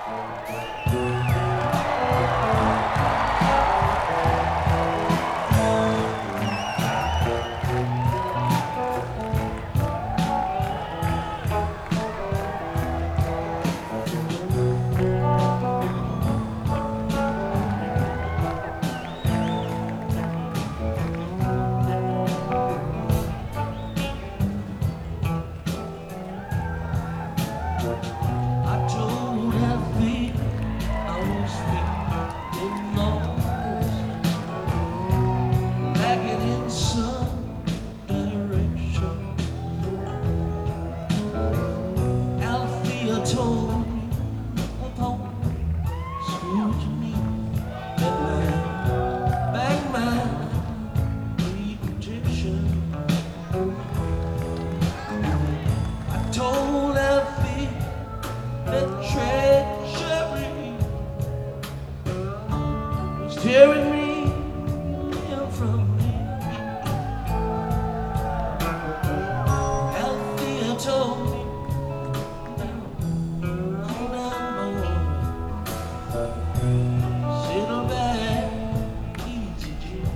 Tearing me from me. Althea told me, hold on, boy, settle back, easy, Jim.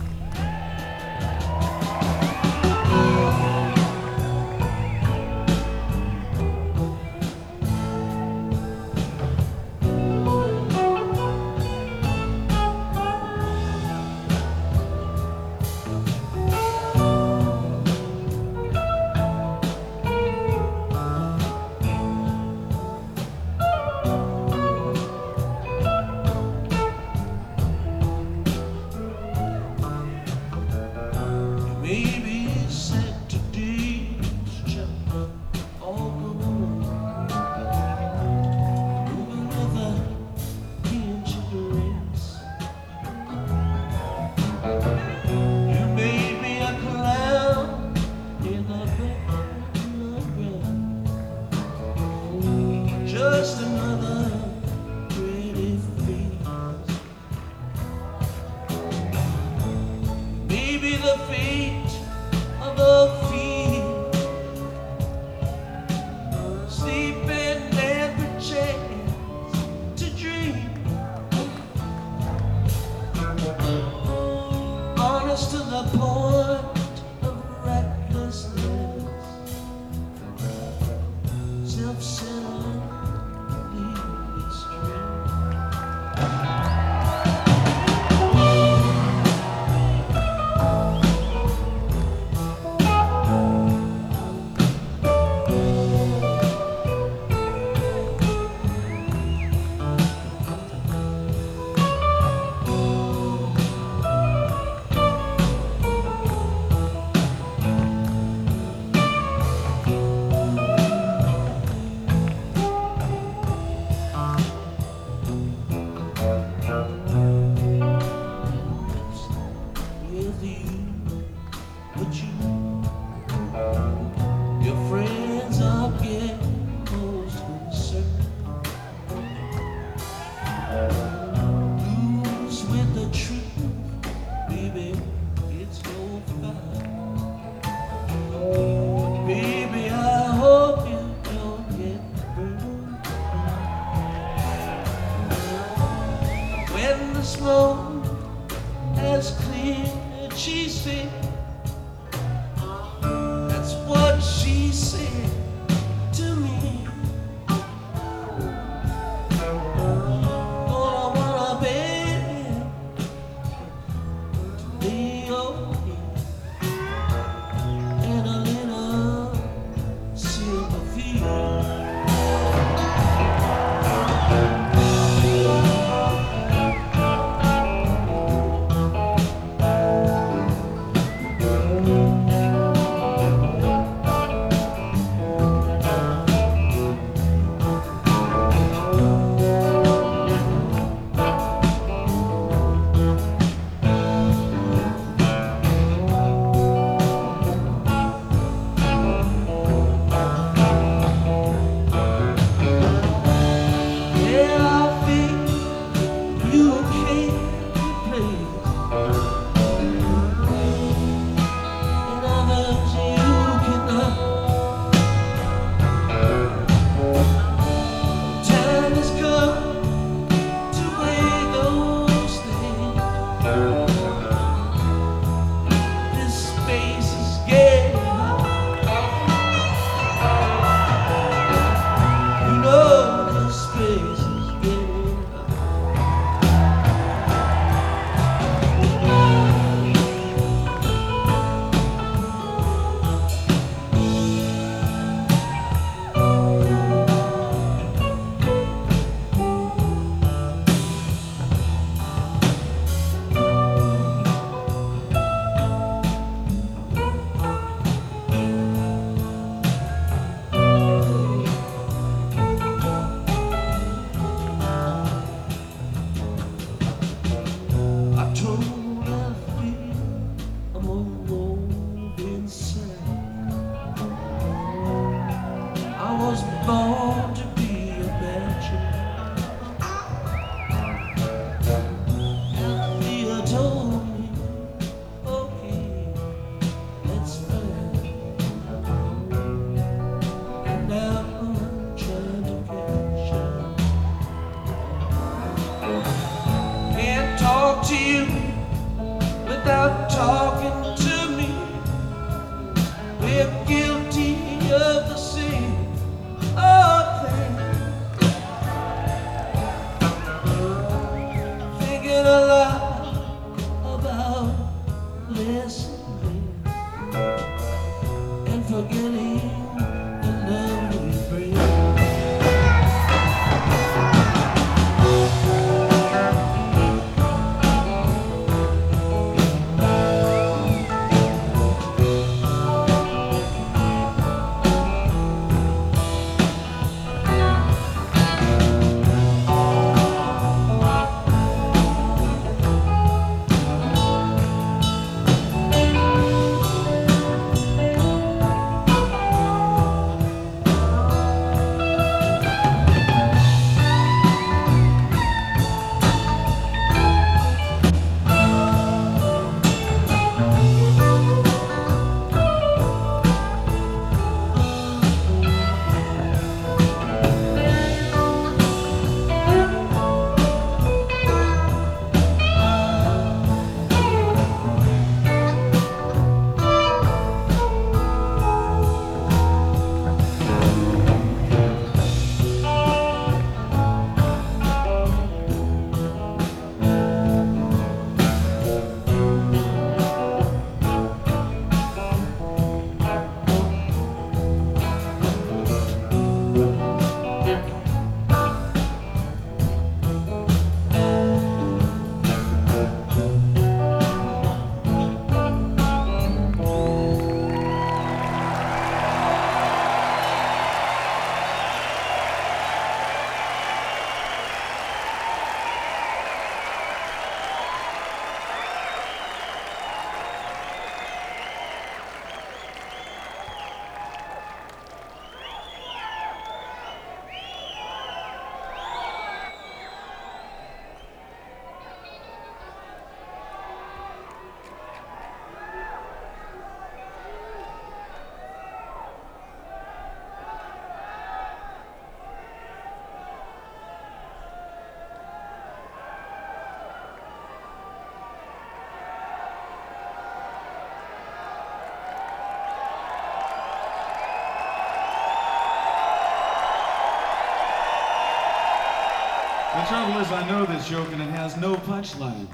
Maybe set today's chapter all the moving with a inch of grace. You may be a clown in the background, just another pretty face. Maybe the fate of the field, sleeping every chance to dream, honest to the point of recklessness, self-centered, extreme. With you, but your friends are getting most concerned. Lose with the truth, baby, it's no fun. Baby, I hope you don't get burned. When the smoke has cleared, she said, that's what she said to me. Gonna wanna beg to be okay and a little sympathy. talking to me. We're guilty of the same thing. Thinking a lot about listening and forgetting the love we bring. The trouble is, I know this joke and it has no punchline.